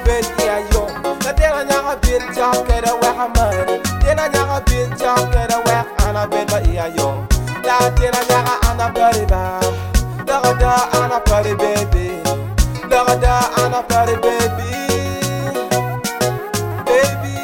bet ya yo. Na tena nyanga bet chop keda weka money. Tena nyanga bet chop keda weka ana bet ba ya yo. Na tena nyanga ana party ba. Lagada ana party baby. Lagada ana party baby. Baby.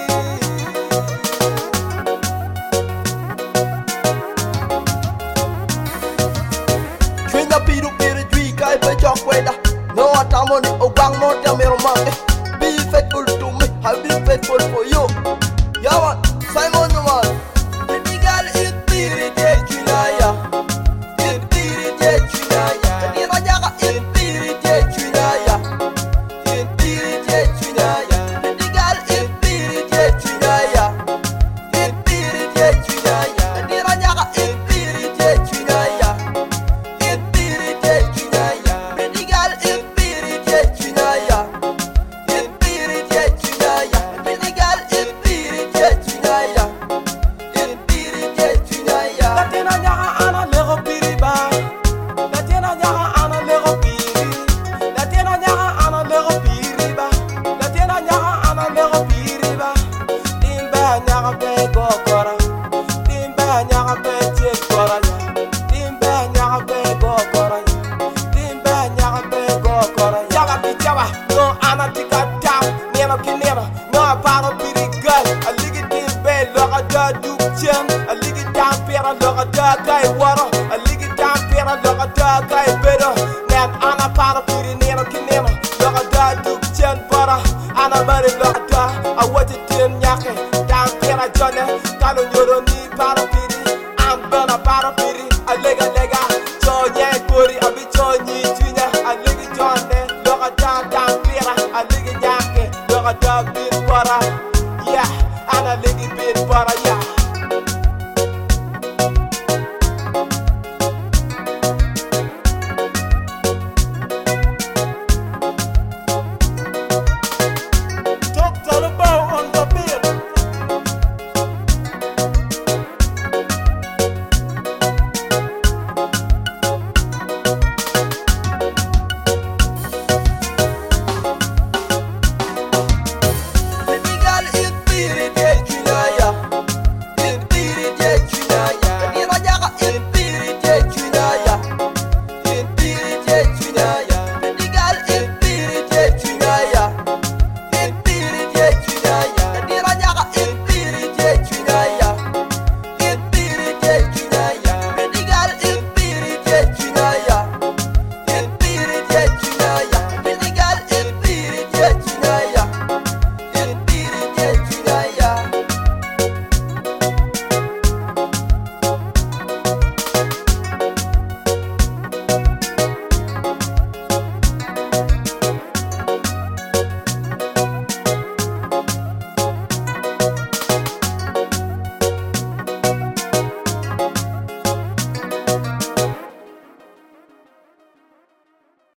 Twinga piru piru dwi kai pe chok weda. No atamoni obang no tamero mange. Be faithful to me, I'll be faithful for you. Yawan, Simon Numan. The girl is spirit chunaya. In spirit chunaya. The rajaga in spirit chunaya. In spirit chunaya. The girl is spirit chunaya. In spirit chunaya. The rajaga in spirit chunaya. In spirit chunaya. The girl is spirit chunaya. In spirit chunaya. The girl is spirit chunaya. In spirit chunaya. Na tena nyanga ana lego piri ba. Na tena nyanga ana lego piri. Na tena nyanga ana lego piri ba. Na tena nyanga ana lego piri ba. Dimba nyanga be go kora. Dimba nyanga be che kora ya. Dimba nyanga be go kora ya. Dimba nyanga be go kora ya. Yaga bi jawa no ana tika down. Neno kineno no aparo piri gal. A ligi dimbe loga da du chen. A ligi down pera loga da kai waro. A ligi down pera loga da kai bedo. Nen ana paro piri neno kineno loga da du chen para. Ana bari loga da a wati tin nyake. Down pera jone kalo nyoro ni paro piri. I'm gonna paro piri. A lega lega so nye kori abi so nyi tunya. A ligi jone loga da down pera. A ligi nyake loga da bin para. Yeah, ana ligi bin para yeah.